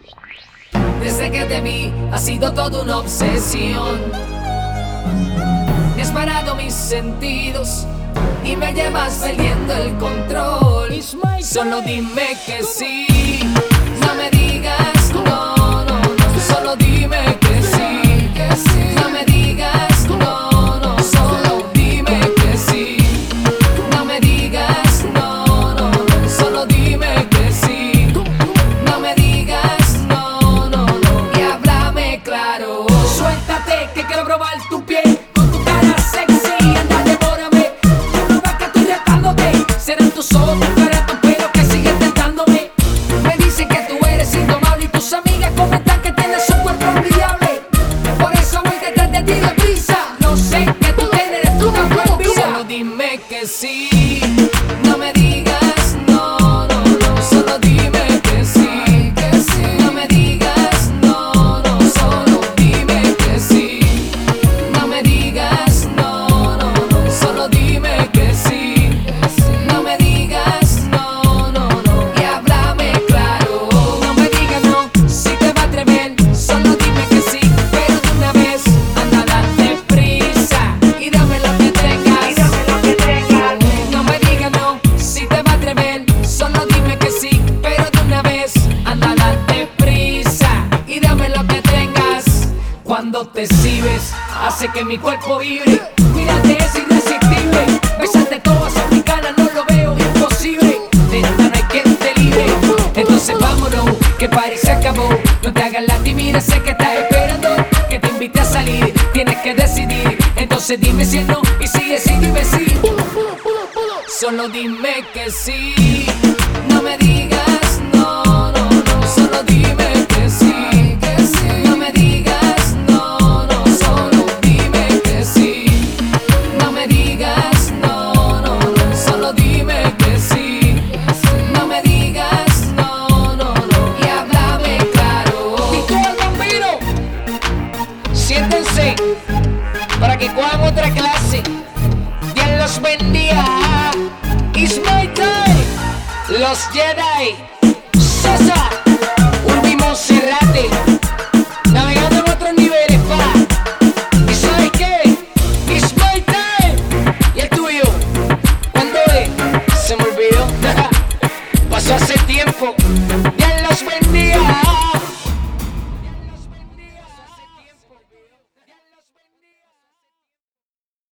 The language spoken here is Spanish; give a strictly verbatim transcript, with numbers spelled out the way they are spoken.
Desde que te vi ha sido toda una obsesión. Me has parado mis sentidos y me llevas perdiendo el control. Solo dime que sí, no me digas no, no, no. Solo dime que sí, que sí. No me digas no, no. Solo dime que sí. No me digas no, no, no. Solo dime que sí. No me digas no, no, no. Y háblame claro. Suéltate que quiero probar tu piel con tu cara sexy. Anda, devórame. Tú no ves que estoy retándote. Serán tus ojos, tu cara, tu pelo que sigue tentándome. Me dicen que tú eres indomable y tus amigas comentan que tienes un cuerpo envidiable. Por eso voy detrás de ti deprisa. No sé que tú tienes una buena vida. Solo dime que sí. No me digas no, no, no. Solo dime que sí, que sí. No me digas no, no. Solo dime que sí. No me digas no, no, no. Solo dime que sí. No me digas no, no, no. Y háblame claro. No me digas no, si te va a atrever. Solo dime que sí, pero de una vez. Anda, date prisa y dame lo que tengas. Y dame lo que tengas. No me digas no, si te va a atrever. Solo dime que sí, pero de una vez. Anda, date prisa y dame lo que tengas. Cuando te exhibes, hace que mi cuerpo vibre. Mírate, es irresistible. Besarte todas africanas, no lo veo imposible. De esta no hay quien te libre. Entonces vámonos, que party se acabó. No te hagas la tímida, sé que estás esperando que te invite a salir. Tienes que decidir, entonces dime si es no. Y si es sí, dime sí. Solo dime que sí. No me digas no, no, no. Solo dime que sí, que sí. No me digas no, no. Solo dime que sí. No me digas no, no, no. Solo dime que sí. No me digas no, no, no. Y háblame claro. Tito el Bambino, siéntense para que cojan otra clase. Dios los bendiga. It's my time. Los Jedi. Sosa, Urbi Monserrate.